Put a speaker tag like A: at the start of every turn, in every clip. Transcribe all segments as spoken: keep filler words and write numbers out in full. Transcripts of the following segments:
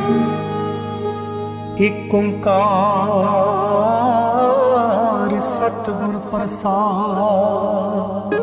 A: एक ओंकार सतगुर प्रसाद।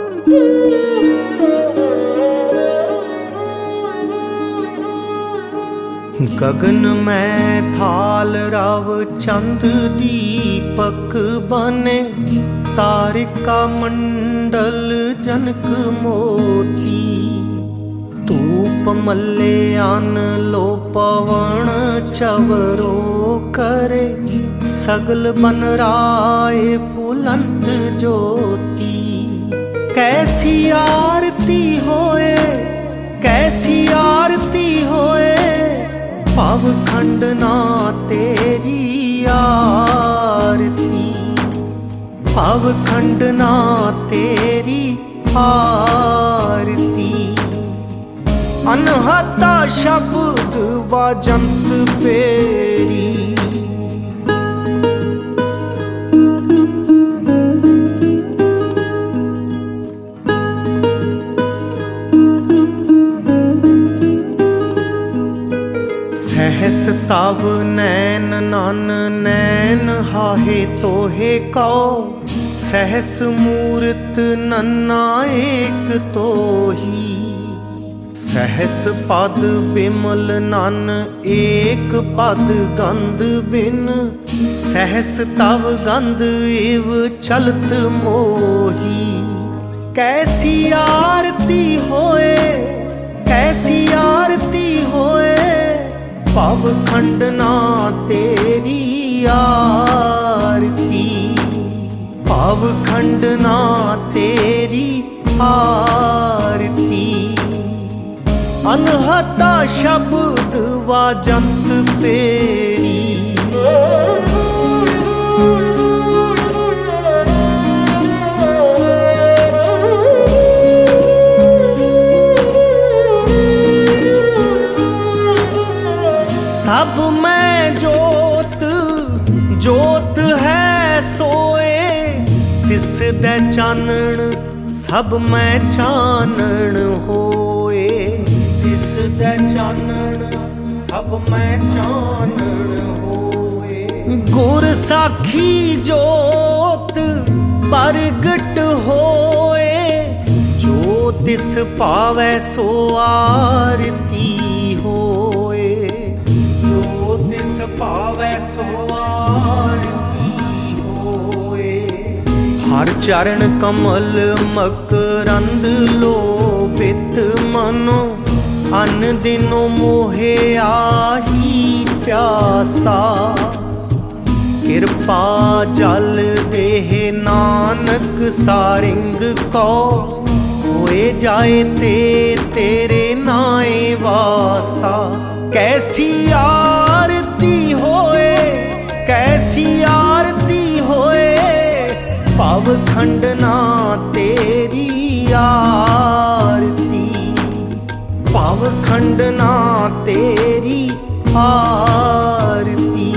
A: गगन में थाल रव चंद दीपक बने, तारिका मंडल जनक मोती। धूप मल्ले आन लो पवन चवरो करे, सगल बन राय फुलंत ज्योति। कैसी आरती होए कैसी आरती होए, पाव खंडना तेरी आरती। पाव खंडना तेरी आरती। अनहता शब्द वाजंत पेरी। सहस तव नैन नन नैन हाहे तोहे कौ, सहस मूरत नन्ना एक तोही। सहस पद बिमल नन एक पद गंध बिन, सहस तव गंध इव चलत मोही। कैसी आरती होए कैसी आरती होए, पाव खंडना तेरी आरती। पाव खंडना तेरी आरती। अनहता शब्द वाजंत पेरी। सब में जोत जोत है सोए, तिस दे चानण सब में चानण होए। तिस दे चानण सब में चानण होए। गुर साखी जोत परगट होए, जो तिस पावै सो आरती होए। पावै सो आरती होए। हर चरण कमल मकरंद लोभित मनो, अन दिनो मोहे आही प्यासा। कृपा जल देह नानक सारिंग को, होए जाए ते तेरे नाए वासा। कैसी आरती होए कैसी आरती होए, पाव खंडना तेरी आरती। पाव खंडना तेरी आरती।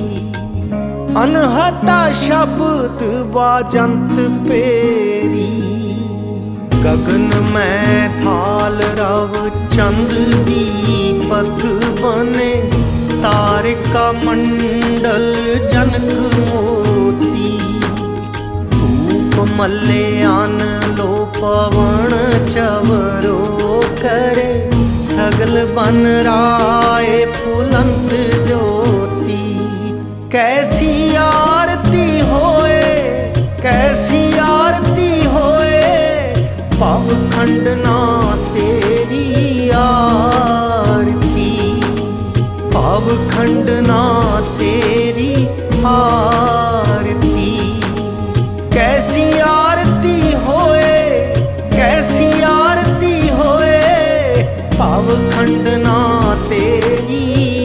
A: अनहता शब्द वाजंत पेरी। गगन में थाल रव चंद दीपक बने, तारिका मंडल जनक मोती। धूप मल्ले आन लो पवन चवरो करे, सगल बन राय फुलंत ज्योति। कैसी आरती होए कैसी आरती होए, पाव खंडना तेरी आरती। पाव खंडना तेरी आरती। कैसी आरती होए कैसी आरती होए, पाव खंडना तेरी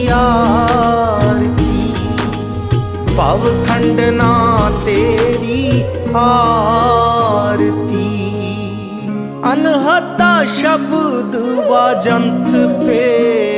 A: आरती। पाव खंडना तेरी आरती। अनहता शब्द वाजंत पे।